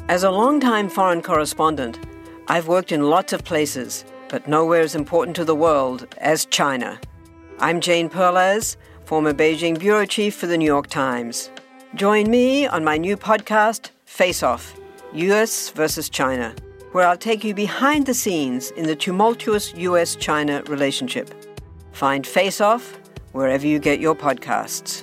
As a longtime foreign correspondent, I've worked in lots of places, but nowhere as important to the world as China. I'm Jane Perlez, former Beijing bureau chief for the New York Times. Join me on my new podcast, Face Off, US versus China, where I'll take you behind the scenes in the tumultuous US-China relationship. Find Face Off wherever you get your podcasts.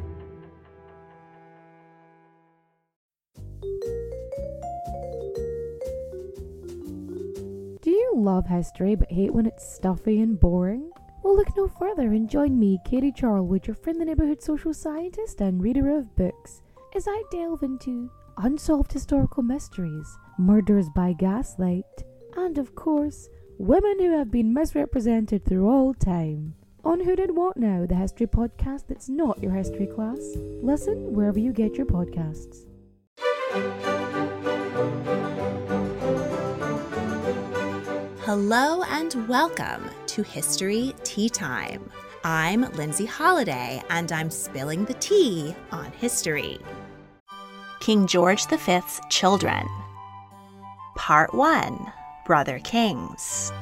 Do you love history but hate when it's stuffy and boring? Well, look no further and join me, Katie Charlwood, your friendly neighbourhood social scientist and reader of books, as I delve into unsolved historical mysteries, murders by gaslight, and of course, women who have been misrepresented through all time. On Who Did What Now, the history podcast that's not your history class. Listen wherever you get your podcasts. Hello and welcome to History Tea Time. I'm Lindsay Holiday and I'm spilling the tea on history. King George V's Children. Part 1. Brother Kings.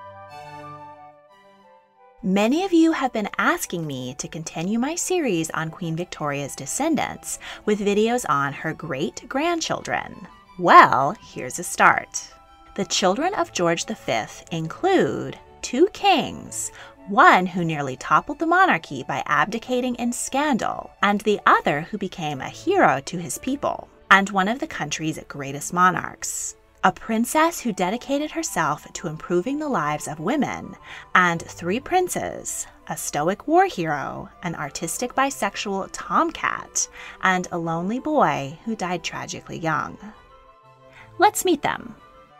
Many of you have been asking me to continue my series on Queen Victoria's descendants with videos on her great-grandchildren. Well, here's a start. The children of George V include 2 kings, one who nearly toppled the monarchy by abdicating in scandal, and the other who became a hero to his people, and one of the country's greatest monarchs. A princess who dedicated herself to improving the lives of women, and 3 princes, a stoic war hero, an artistic bisexual tomcat, and a lonely boy who died tragically young. Let's meet them.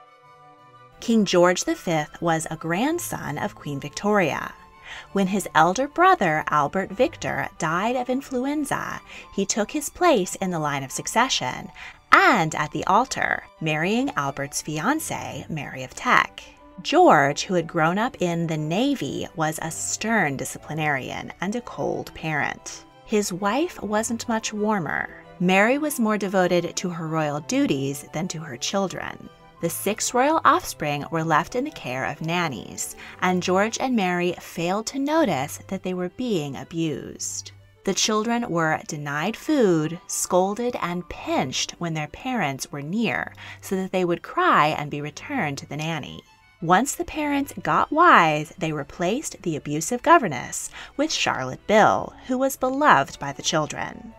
King George V was a grandson of Queen Victoria. When his elder brother, Albert Victor, died of influenza, he took his place in the line of succession and at the altar, marrying Albert's fiancée, Mary of Teck. George, who had grown up in the Navy, was a stern disciplinarian and a cold parent. His wife wasn't much warmer. Mary was more devoted to her royal duties than to her children. The 6 royal offspring were left in the care of nannies, and George and Mary failed to notice that they were being abused. The children were denied food, scolded, and pinched when their parents were near, so that they would cry and be returned to the nanny. Once the parents got wise, they replaced the abusive governess with Charlotte Bill, who was beloved by the children.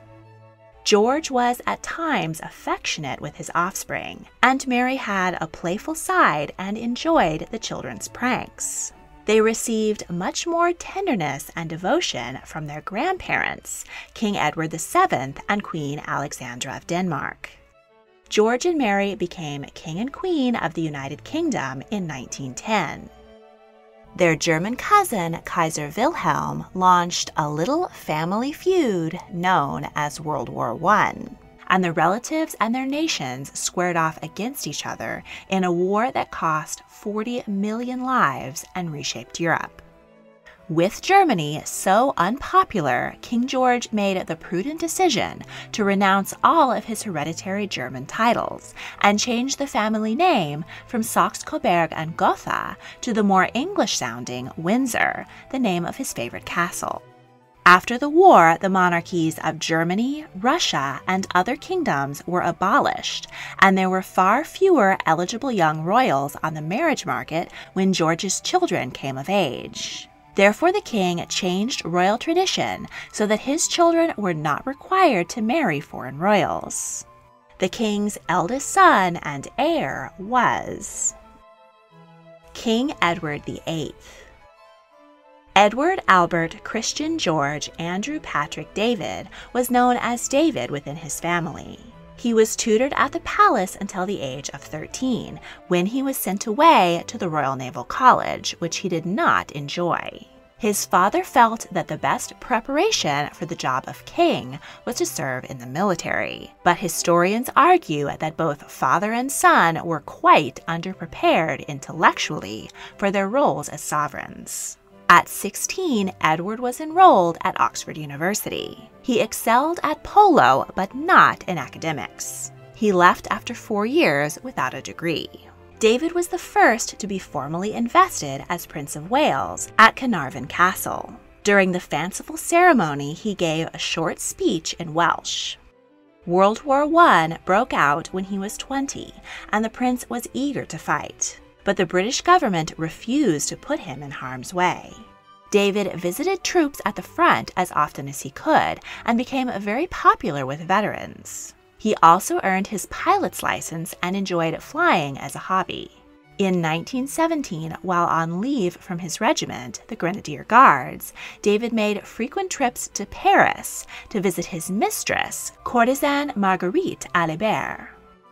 George was at times affectionate with his offspring, and Mary had a playful side and enjoyed the children's pranks. They received much more tenderness and devotion from their grandparents, King Edward VII and Queen Alexandra of Denmark. George and Mary became King and Queen of the United Kingdom in 1910. Their German cousin, Kaiser Wilhelm, launched a little family feud known as World War I, and the relatives and their nations squared off against each other in a war that cost 40 million lives and reshaped Europe. With Germany so unpopular, King George made the prudent decision to renounce all of his hereditary German titles and change the family name from Saxe-Coburg and Gotha to the more English-sounding Windsor, the name of his favorite castle. After the war, the monarchies of Germany, Russia, and other kingdoms were abolished, and there were far fewer eligible young royals on the marriage market when George's children came of age. Therefore, the king changed royal tradition so that his children were not required to marry foreign royals. The king's eldest son and heir was King Edward VIII. Edward Albert Christian George Andrew Patrick David was known as David within his family. He was tutored at the palace until the age of 13, when he was sent away to the Royal Naval College, which he did not enjoy. His father felt that the best preparation for the job of king was to serve in the military, but historians argue that both father and son were quite underprepared intellectually for their roles as sovereigns. At 16, Edward was enrolled at Oxford University. He excelled at polo, but not in academics. He left after 4 years without a degree. David was the first to be formally invested as Prince of Wales at Carnarvon Castle. During the fanciful ceremony, he gave a short speech in Welsh. World War I broke out when he was 20, and the prince was eager to fight. But the British government refused to put him in harm's way. David visited troops at the front as often as he could and became very popular with veterans. He also earned his pilot's license and enjoyed flying as a hobby. In 1917, while on leave from his regiment, the Grenadier Guards, David made frequent trips to Paris to visit his mistress, courtesan Marguerite Alibert.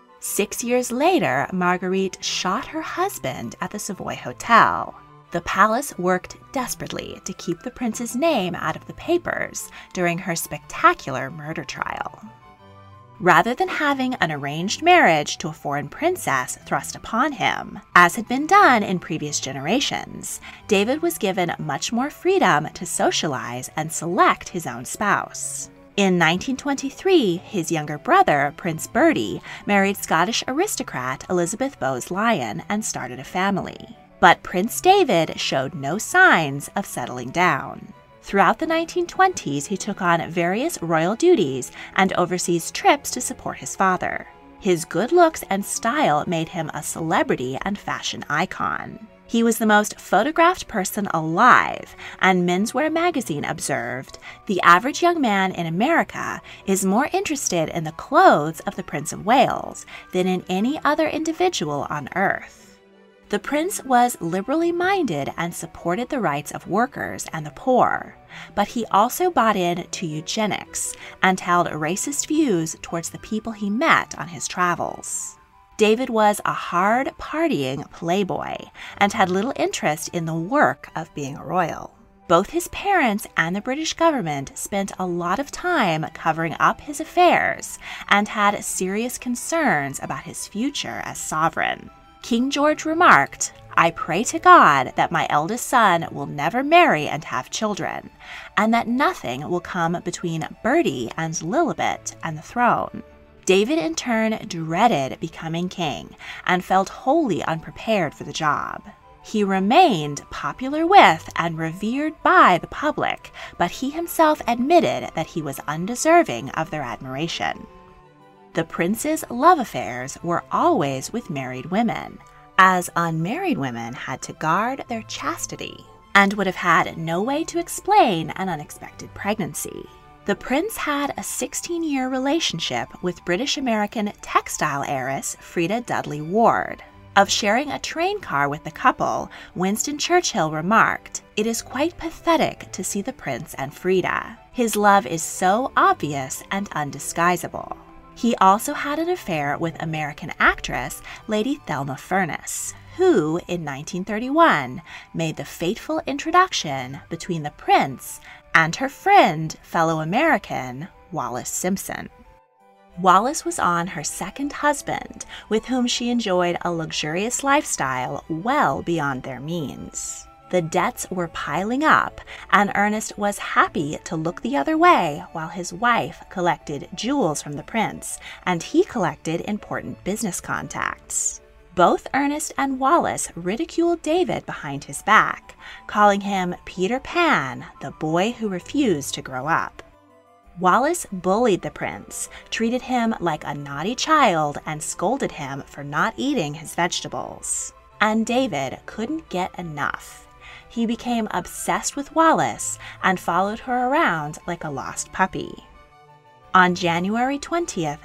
6 years later, Marguerite shot her husband at the Savoy Hotel. The palace worked desperately to keep the prince's name out of the papers during her spectacular murder trial. Rather than having an arranged marriage to a foreign princess thrust upon him, as had been done in previous generations, David was given much more freedom to socialize and select his own spouse. In 1923, his younger brother, Prince Bertie, married Scottish aristocrat Elizabeth Bowes-Lyon and started a family. But Prince David showed no signs of settling down. Throughout the 1920s, he took on various royal duties and overseas trips to support his father. His good looks and style made him a celebrity and fashion icon. He was the most photographed person alive, and Menswear magazine observed, "The average young man in America is more interested in the clothes of the Prince of Wales than in any other individual on earth." The prince was liberally minded and supported the rights of workers and the poor, but he also bought into eugenics and held racist views towards the people he met on his travels. David was a hard-partying playboy and had little interest in the work of being a royal. Both his parents and the British government spent a lot of time covering up his affairs and had serious concerns about his future as sovereign. King George remarked, "I pray to God that my eldest son will never marry and have children, and that nothing will come between Bertie and Lilibet and the throne." David in turn dreaded becoming king and felt wholly unprepared for the job. He remained popular with and revered by the public, but he himself admitted that he was undeserving of their admiration. The prince's love affairs were always with married women, as unmarried women had to guard their chastity and would have had no way to explain an unexpected pregnancy. The prince had a 16-year relationship with British-American textile heiress Frida Dudley Ward. Of sharing a train car with the couple, Winston Churchill remarked, "It is quite pathetic to see the prince and Frida. His love is so obvious and undisguisable." He also had an affair with American actress Lady Thelma Furness, who, in 1931, made the fateful introduction between the prince and her friend, fellow American, Wallis Simpson. Wallis was on her second husband, with whom she enjoyed a luxurious lifestyle well beyond their means. The debts were piling up, and Ernest was happy to look the other way while his wife collected jewels from the prince, and he collected important business contacts. Both Ernest and Wallis ridiculed David behind his back, calling him Peter Pan, the boy who refused to grow up. Wallis bullied the prince, treated him like a naughty child, and scolded him for not eating his vegetables. And David couldn't get enough. He became obsessed with Wallis and followed her around like a lost puppy. On January 20th,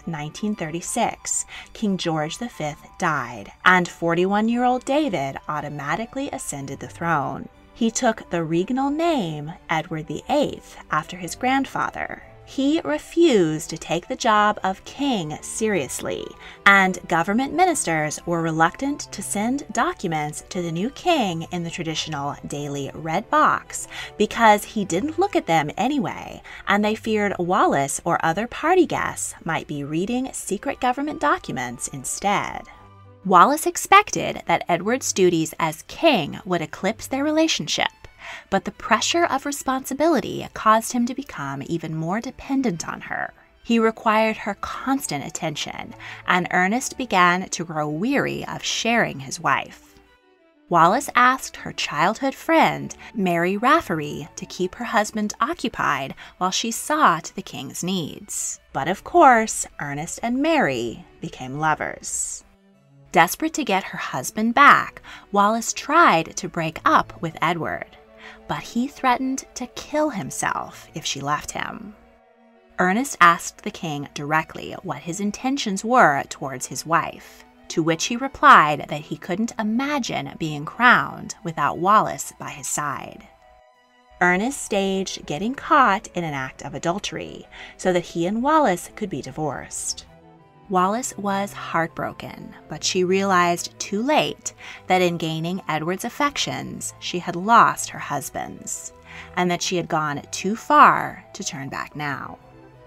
1936, King George V died, and 41-year-old David automatically ascended the throne. He took the regnal name Edward VIII after his grandfather. He refused to take the job of king seriously, and government ministers were reluctant to send documents to the new king in the traditional daily red box because he didn't look at them anyway, and they feared Wallis or other party guests might be reading secret government documents instead. Wallis expected that Edward's duties as king would eclipse their relationship, but the pressure of responsibility caused him to become even more dependent on her. He required her constant attention, and Ernest began to grow weary of sharing his wife. Wallis asked her childhood friend, Mary Raftery, to keep her husband occupied while she saw to the king's needs. But of course, Ernest and Mary became lovers. Desperate to get her husband back, Wallis tried to break up with Edward, but he threatened to kill himself if she left him. Ernest asked the king directly what his intentions were towards his wife, to which he replied that he couldn't imagine being crowned without Wallis by his side. Ernest staged getting caught in an act of adultery so that he and Wallis could be divorced. Wallis was heartbroken, but she realized too late that in gaining Edward's affections, she had lost her husband's, and that she had gone too far to turn back now.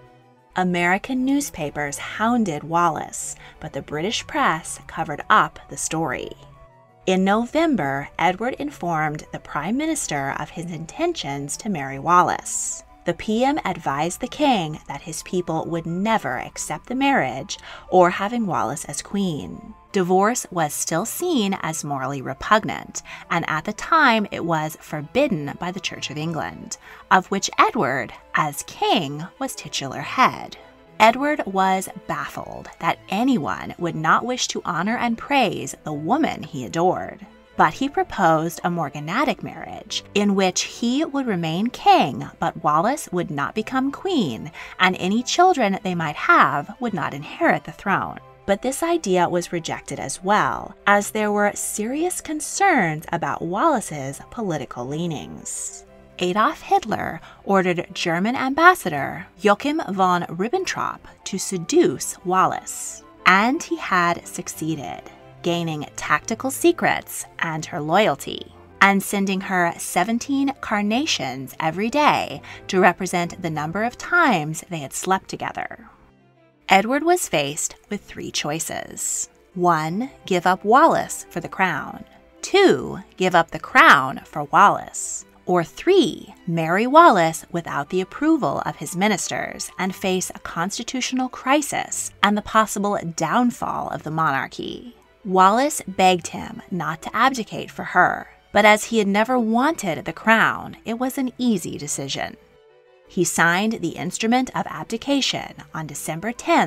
American newspapers hounded Wallis, but the British press covered up the story. In November, Edward informed the Prime Minister of his intentions to marry Wallis. The PM advised the king that his people would never accept the marriage or having Wallis as queen. Divorce was still seen as morally repugnant, and at the time it was forbidden by the Church of England, of which Edward, as king, was titular head. Edward was baffled that anyone would not wish to honor and praise the woman he adored. But he proposed a morganatic marriage, in which he would remain king, but Wallis would not become queen, and any children they might have would not inherit the throne. But this idea was rejected as well, as there were serious concerns about Wallis's political leanings. Adolf Hitler ordered German ambassador Joachim von Ribbentrop to seduce Wallis, and he had succeeded, gaining tactical secrets and her loyalty, and sending her 17 carnations every day to represent the number of times they had slept together. Edward was faced with 3 choices. 1. Give up Wallis for the crown. 2. Give up the crown for Wallis. Or 3. Marry Wallis without the approval of his ministers and face a constitutional crisis and the possible downfall of the monarchy. Wallis begged him not to abdicate for her, but as he had never wanted the crown, it was an easy decision. He signed the instrument of abdication on December 10,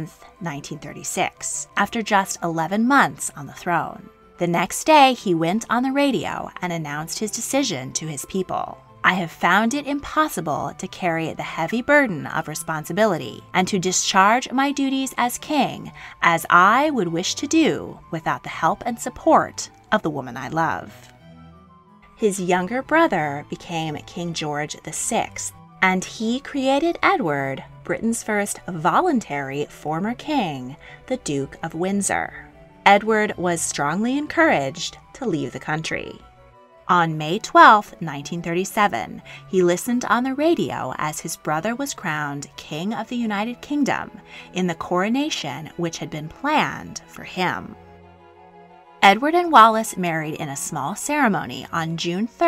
1936, after just 11 months on the throne. The next day, he went on the radio and announced his decision to his people. I have found it impossible to carry the heavy burden of responsibility and to discharge my duties as king as I would wish to do without the help and support of the woman I love. His younger brother became King George VI, and he created Edward, Britain's first voluntary former king, the Duke of Windsor. Edward was strongly encouraged to leave the country. On May 12, 1937, he listened on the radio as his brother was crowned King of the United Kingdom in the coronation which had been planned for him. Edward and Wallis married in a small ceremony on June 3,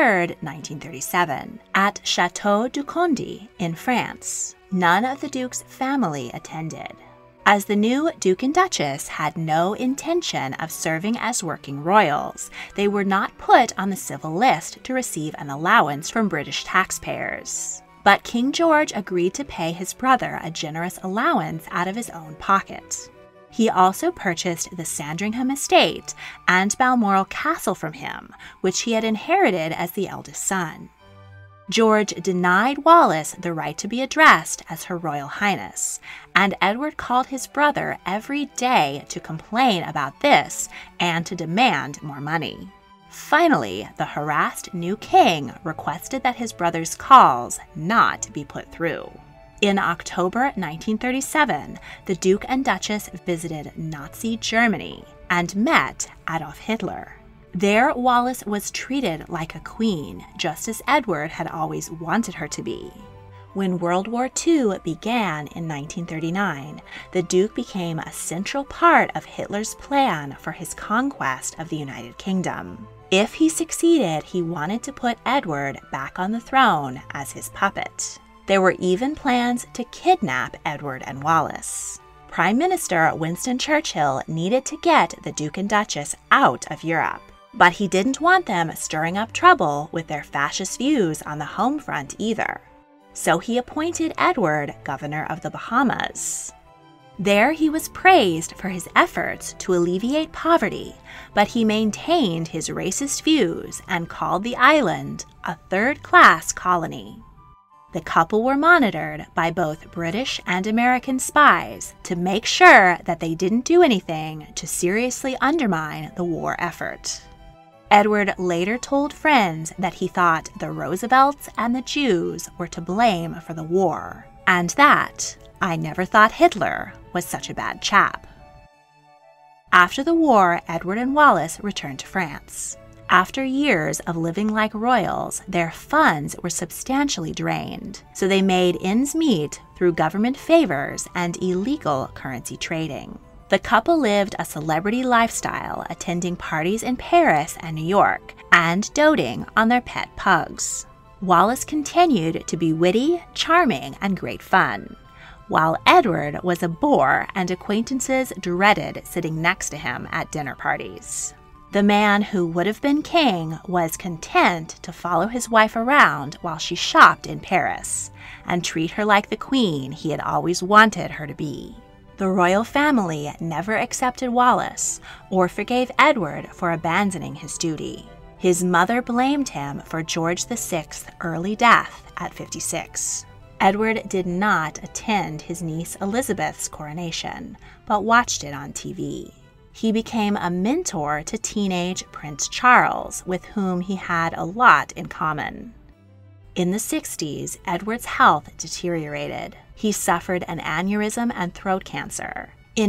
1937, at Château du Conde in France. None of the Duke's family attended. As the new Duke and Duchess had no intention of serving as working royals, they were not put on the civil list to receive an allowance from British taxpayers. But King George agreed to pay his brother a generous allowance out of his own pocket. He also purchased the Sandringham estate and Balmoral Castle from him, which he had inherited as the eldest son. George denied Wallis the right to be addressed as Her Royal Highness, and Edward called his brother every day to complain about this and to demand more money. Finally, the harassed new king requested that his brother's calls not be put through. In October 1937, the Duke and Duchess visited Nazi Germany and met Adolf Hitler. There, Wallis was treated like a queen, just as Edward had always wanted her to be. When World War II began in 1939, the Duke became a central part of Hitler's plan for his conquest of the United Kingdom. If he succeeded, he wanted to put Edward back on the throne as his puppet. There were even plans to kidnap Edward and Wallis. Prime Minister Winston Churchill needed to get the Duke and Duchess out of Europe, but he didn't want them stirring up trouble with their fascist views on the home front either. So he appointed Edward governor of the Bahamas. There he was praised for his efforts to alleviate poverty, but he maintained his racist views and called the island a third-class colony. The couple were monitored by both British and American spies to make sure that they didn't do anything to seriously undermine the war effort. Edward later told friends that he thought the Roosevelts and the Jews were to blame for the war, and that "I never thought Hitler was such a bad chap." After the war, Edward and Wallis returned to France. After years of living like royals, their funds were substantially drained, so they made ends meet through government favors and illegal currency trading. The couple lived a celebrity lifestyle, attending parties in Paris and New York, and doting on their pet pugs. Wallis continued to be witty, charming, and great fun, while Edward was a bore and acquaintances dreaded sitting next to him at dinner parties. The man who would have been king was content to follow his wife around while she shopped in Paris and treat her like the queen he had always wanted her to be. The royal family never accepted Wallis or forgave Edward for abandoning his duty. His mother blamed him for George VI's early death at 56. Edward did not attend his niece Elizabeth's coronation, but watched it on TV. He became a mentor to teenage Prince Charles, with whom he had a lot in common. In the 60s, Edward's health deteriorated. He suffered an aneurysm and throat cancer. In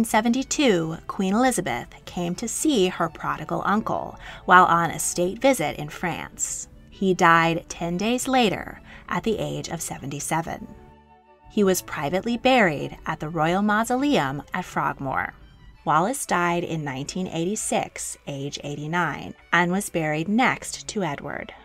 1972, Queen Elizabeth came to see her prodigal uncle while on a state visit in France. He died 10 days later at the age of 77. He was privately buried at the Royal Mausoleum at Frogmore. Wallis died in 1986, age 89, and was buried next to Edward.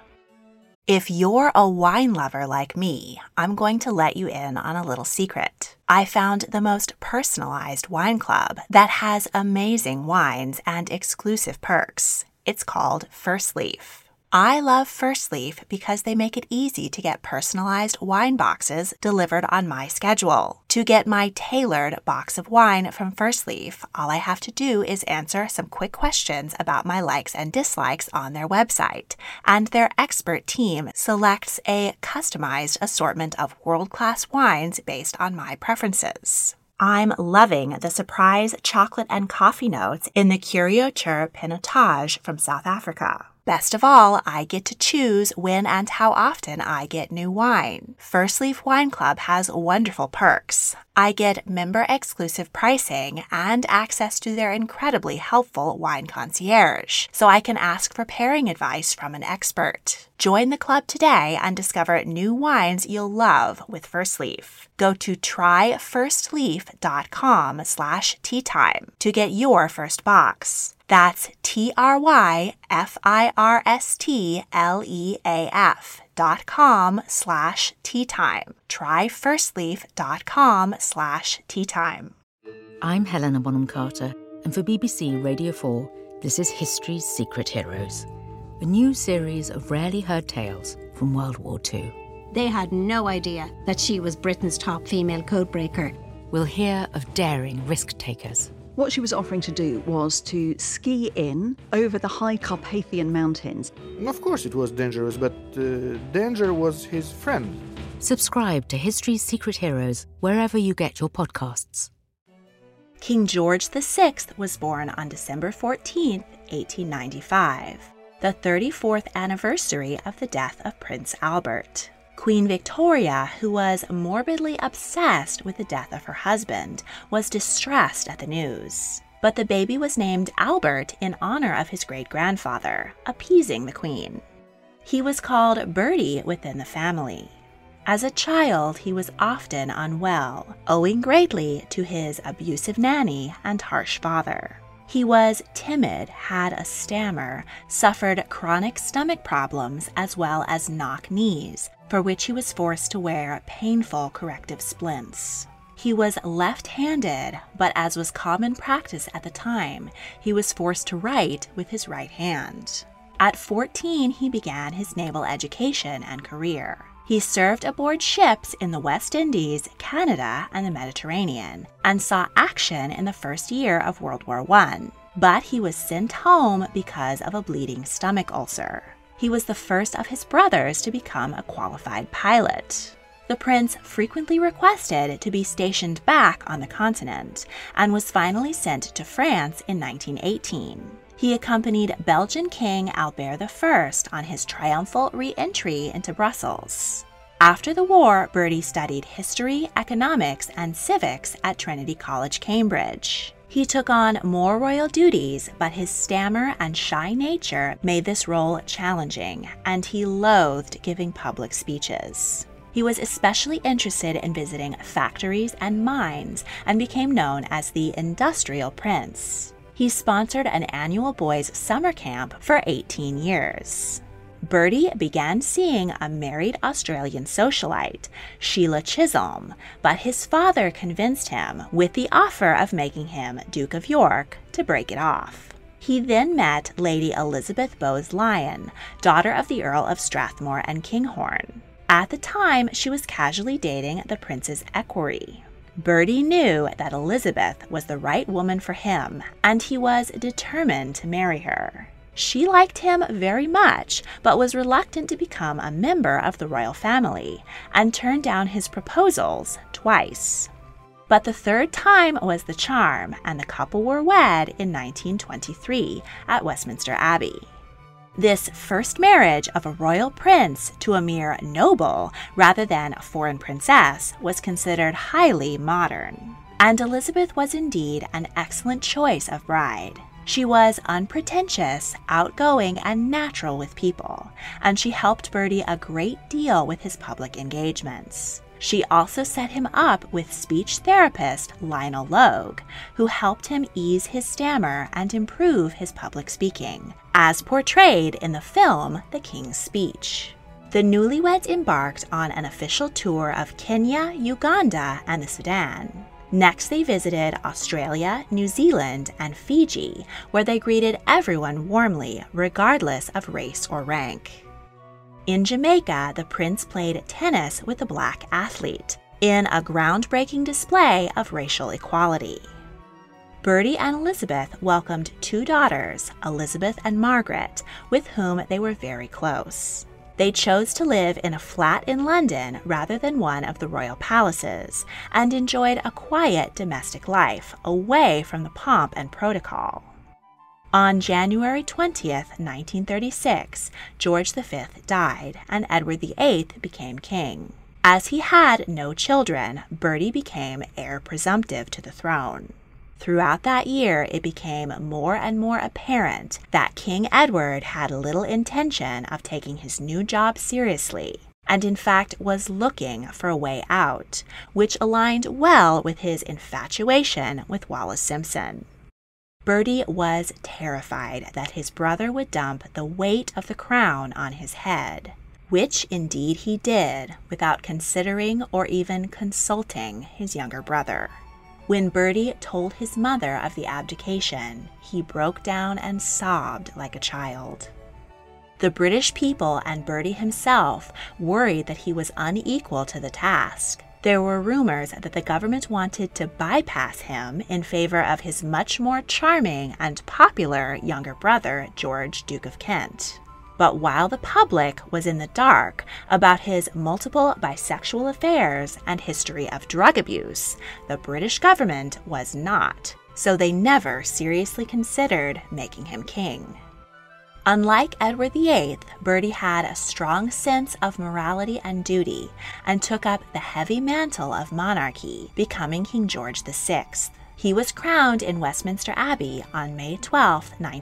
If you're a wine lover like me, I'm going to let you in on a little secret. I found the most personalized wine club that has amazing wines and exclusive perks. It's called First Leaf. I love First Leaf because they make it easy to get personalized wine boxes delivered on my schedule. To get my tailored box of wine from First Leaf, all I have to do is answer some quick questions about my likes and dislikes on their website, and their expert team selects a customized assortment of world-class wines based on my preferences. I'm loving the surprise chocolate and coffee notes in the Curateur Pinotage from South Africa. Best of all, I get to choose when and how often I get new wine. First Leaf Wine Club has wonderful perks. I get member-exclusive pricing and access to their incredibly helpful wine concierge, so I can ask for pairing advice from an expert. Join the club today and discover new wines you'll love with First Leaf. Go to tryfirstleaf.com/teatime to get your first box. That's tryfirstleaf.com/teatime. Tryfirstleaf.com/teatime. I'm Helena Bonham Carter, and for BBC Radio 4, this is History's Secret Heroes, a new series of rarely heard tales from World War II. They had no idea that she was Britain's top female codebreaker. We'll hear of daring risk-takers. What she was offering to do was to ski in over the high Carpathian mountains. Of course it was dangerous, but danger was his friend. Subscribe to History's Secret Heroes wherever you get your podcasts. King George VI was born on December 14, 1895, the 34th anniversary of the death of Prince Albert. Queen Victoria, who was morbidly obsessed with the death of her husband, was distressed at the news. But the baby was named Albert in honor of his great-grandfather, appeasing the Queen. He was called Bertie within the family. As a child, he was often unwell, owing greatly to his abusive nanny and harsh father. He was timid, had a stammer, suffered chronic stomach problems as well as knock knees, for which he was forced to wear painful corrective splints. He was left-handed, but as was common practice at the time, he was forced to write with his right hand. At 14, he began his naval education and career. He served aboard ships in the West Indies, Canada, and the Mediterranean, and saw action in the first year of World War I. But he was sent home because of a bleeding stomach ulcer. He was the first of his brothers to become a qualified pilot. The prince frequently requested to be stationed back on the continent and was finally sent to France in 1918. He accompanied Belgian King Albert I on his triumphal re-entry into Brussels. After the war, Bertie studied history, economics, and civics at Trinity College, Cambridge. He took on more royal duties, but his stammer and shy nature made this role challenging, and he loathed giving public speeches. He was especially interested in visiting factories and mines and became known as the Industrial Prince. He sponsored an annual boys' summer camp for 18 years. Bertie began seeing a married Australian socialite, Sheila Chisholm, but his father convinced him, with the offer of making him Duke of York, to break it off. He then met Lady Elizabeth Bowes-Lyon, daughter of the Earl of Strathmore and Kinghorn. At the time, she was casually dating the prince's equerry. Bertie knew that Elizabeth was the right woman for him, and he was determined to marry her. She liked him very much, but was reluctant to become a member of the royal family, and turned down his proposals twice. But the third time was the charm, and the couple were wed in 1923 at Westminster Abbey. This first marriage of a royal prince to a mere noble rather than a foreign princess was considered highly modern. And Elizabeth was indeed an excellent choice of bride. She was unpretentious, outgoing, and natural with people, and she helped Bertie a great deal with his public engagements. She also set him up with speech therapist Lionel Logue, who helped him ease his stammer and improve his public speaking, as portrayed in the film The King's Speech. The newlyweds embarked on an official tour of Kenya, Uganda, and the Sudan. Next, they visited Australia, New Zealand, and Fiji, where they greeted everyone warmly, regardless of race or rank. In Jamaica, the prince played tennis with a black athlete, in a groundbreaking display of racial equality. Bertie and Elizabeth welcomed two daughters, Elizabeth and Margaret, with whom they were very close. They chose to live in a flat in London rather than one of the royal palaces, and enjoyed a quiet domestic life away from the pomp and protocol. On January 20th, 1936, George V died, and Edward VIII became king. As he had no children, Bertie became heir presumptive to the throne. Throughout that year, it became more and more apparent that King Edward had little intention of taking his new job seriously, and in fact was looking for a way out, which aligned well with his infatuation with Wallis Simpson. Bertie was terrified that his brother would dump the weight of the crown on his head, which indeed he did without considering or even consulting his younger brother. When Bertie told his mother of the abdication, he broke down and sobbed like a child. The British people and Bertie himself worried that he was unequal to the task. There were rumors that the government wanted to bypass him in favor of his much more charming and popular younger brother, George, Duke of Kent. But while the public was in the dark about his multiple bisexual affairs and history of drug abuse, the British government was not, so they never seriously considered making him king. Unlike Edward VIII, Bertie had a strong sense of morality and duty, and took up the heavy mantle of monarchy, becoming King George VI. He was crowned in Westminster Abbey on May 12,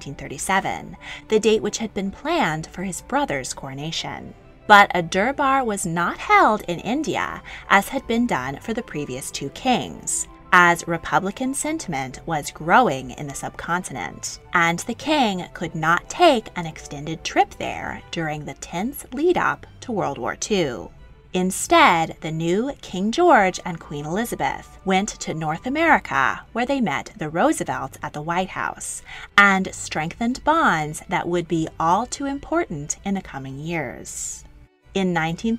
1937, the date which had been planned for his brother's coronation. But a Durbar was not held in India, as had been done for the previous two kings. as Republican sentiment was growing in the subcontinent, and the king could not take an extended trip there during the tense lead-up to World War II. Instead, the new King George and Queen Elizabeth went to North America, where they met the Roosevelts at the White House and strengthened bonds that would be all too important in the coming years. In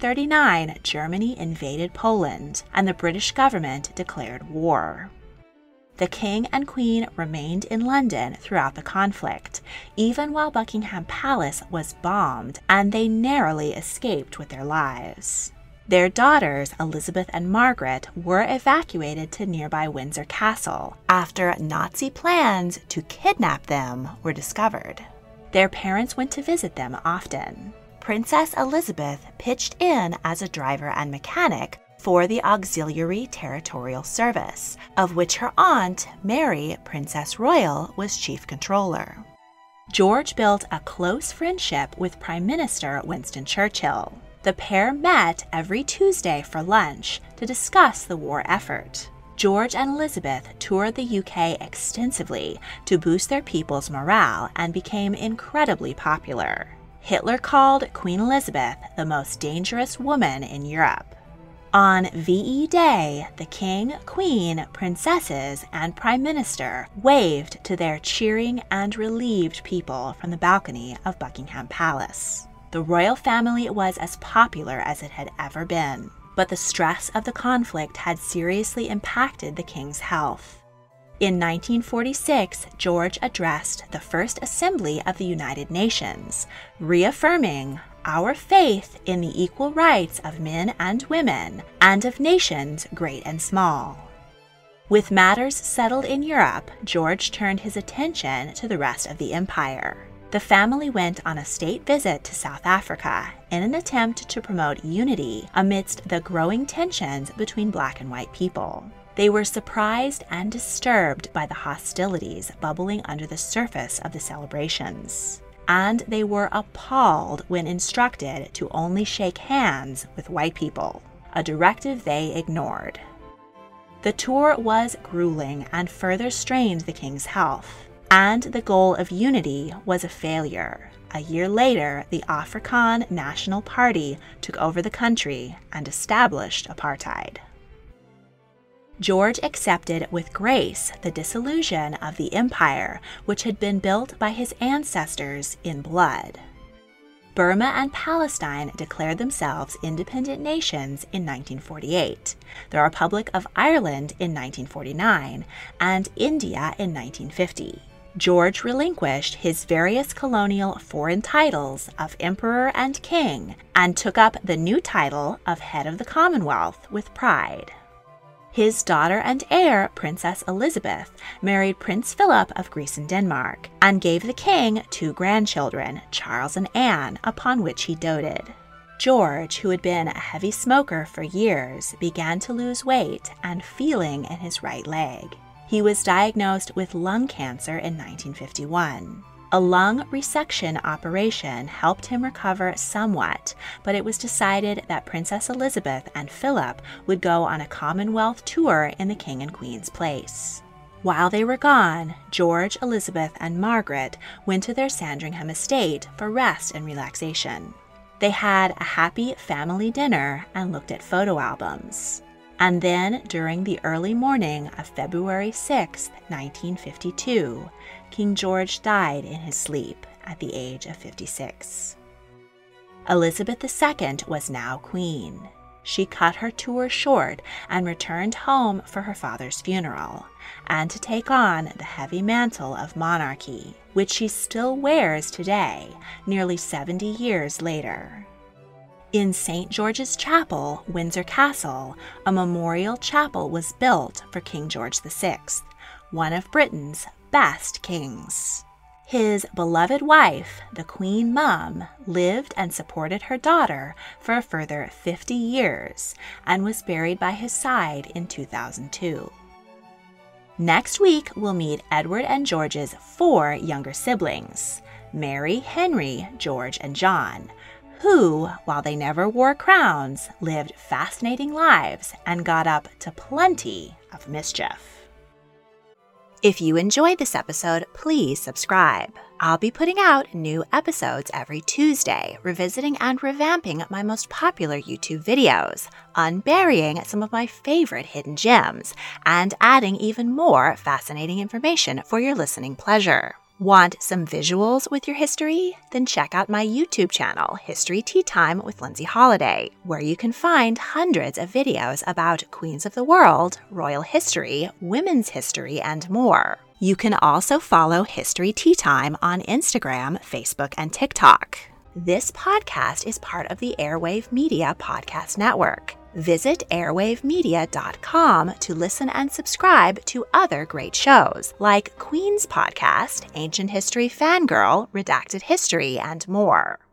1939, Germany invaded Poland, and the British government declared war. The King and Queen remained in London throughout the conflict, even while Buckingham Palace was bombed, and they narrowly escaped with their lives. Their daughters, Elizabeth and Margaret, were evacuated to nearby Windsor Castle after Nazi plans to kidnap them were discovered. Their parents went to visit them often. Princess Elizabeth pitched in as a driver and mechanic for the Auxiliary Territorial Service, of which her aunt, Mary, Princess Royal, was chief controller. George built a close friendship with Prime Minister Winston Churchill. The pair met every Tuesday for lunch to discuss the war effort. George and Elizabeth toured the UK extensively to boost their people's morale and became incredibly popular. Hitler called Queen Elizabeth the most dangerous woman in Europe. On VE Day, the King, Queen, Princesses, and Prime Minister waved to their cheering and relieved people from the balcony of Buckingham Palace. The royal family was as popular as it had ever been, but the stress of the conflict had seriously impacted the king's health. In 1946, George addressed the First Assembly of the United Nations, reaffirming our faith in the equal rights of men and women, and of nations great and small. With matters settled in Europe, George turned his attention to the rest of the empire. The family went on a state visit to South Africa in an attempt to promote unity amidst the growing tensions between black and white people. They were surprised and disturbed by the hostilities bubbling under the surface of the celebrations, and they were appalled when instructed to only shake hands with white people, a directive they ignored. The tour was grueling and further strained the king's health, and the goal of unity was a failure. A year later, the Afrikaan National Party took over the country and established apartheid. George accepted with grace the dissolution of the empire, which had been built by his ancestors in blood. Burma and Palestine declared themselves independent nations in 1948, the Republic of Ireland in 1949, and India in 1950. George relinquished his various colonial foreign titles of emperor and king and took up the new title of head of the Commonwealth with pride. His daughter and heir, Princess Elizabeth, married Prince Philip of Greece and Denmark, and gave the king 2 grandchildren, Charles and Anne, upon which he doted. George, who had been a heavy smoker for years, began to lose weight and feeling in his right leg. He was diagnosed with lung cancer in 1951. A lung resection operation helped him recover somewhat, but it was decided that Princess Elizabeth and Philip would go on a Commonwealth tour in the King and Queen's place. While they were gone, George, Elizabeth, and Margaret went to their Sandringham estate for rest and relaxation. They had a happy family dinner and looked at photo albums. And then, during the early morning of February 6, 1952, King George died in his sleep at the age of 56. Elizabeth II was now queen. She cut her tour short and returned home for her father's funeral, and to take on the heavy mantle of monarchy, which she still wears today, nearly 70 years later. In St. George's Chapel, Windsor Castle, a memorial chapel was built for King George VI, one of Britain's best kings. His beloved wife, the Queen Mum, lived and supported her daughter for a further 50 years and was buried by his side in 2002. Next week, we'll meet Edward and George's 4 younger siblings, Mary, Henry, George, and John, who, while they never wore crowns, lived fascinating lives and got up to plenty of mischief. If you enjoyed this episode, please subscribe. I'll be putting out new episodes every Tuesday, revisiting and revamping my most popular YouTube videos, unburying some of my favorite hidden gems, and adding even more fascinating information for your listening pleasure. Want some visuals with your history? Then check out my YouTube channel, History Tea Time with Lindsay Holiday, where you can find hundreds of videos about queens of the world, royal history, women's history, and more. You can also follow History Tea Time on Instagram, Facebook, and TikTok. This podcast is part of the Airwave Media Podcast Network. Visit airwavemedia.com to listen and subscribe to other great shows like Queen's Podcast, Ancient History Fangirl, Redacted History, and more.